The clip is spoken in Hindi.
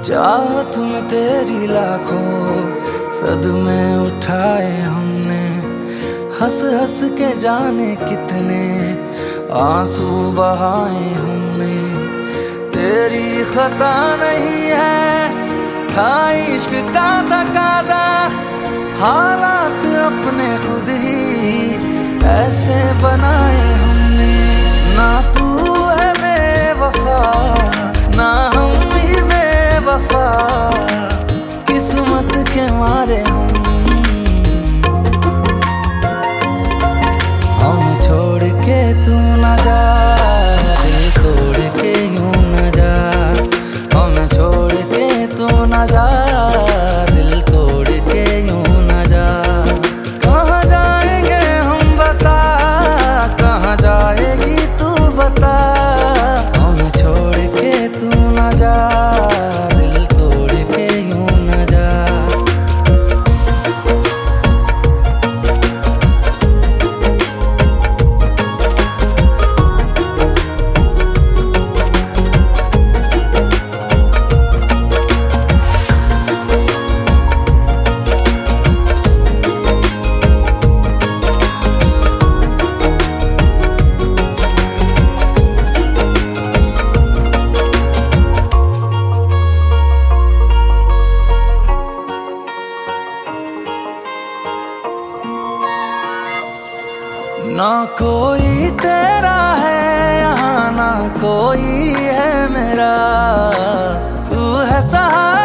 चाहत में तेरी लाखों सदमे उठाए हमने, हंस हंस के जाने कितने आंसू बहाए हमने। तेरी खता नहीं है, था इश्क का तकाजा, हालात अपने खुद ही ऐसे बनाए हमने। ना तू है बेवफा, ना हम ही बेवफा, किस्मत के मारे हम छोड़ के तू ना जा, दिल तोड़ के यूं ना जा। हम छोड़ के तू ना जा, दिल तोड़ के यूं ना जा। कहाँ जाएंगे हम बता, कहाँ जाएगी तू बता। हम छोड़ के तू ना जा, दिल तोड़ के यूं ना जा। ना कोई तेरा है यहाँ, ना कोई है मेरा, तू है सहारा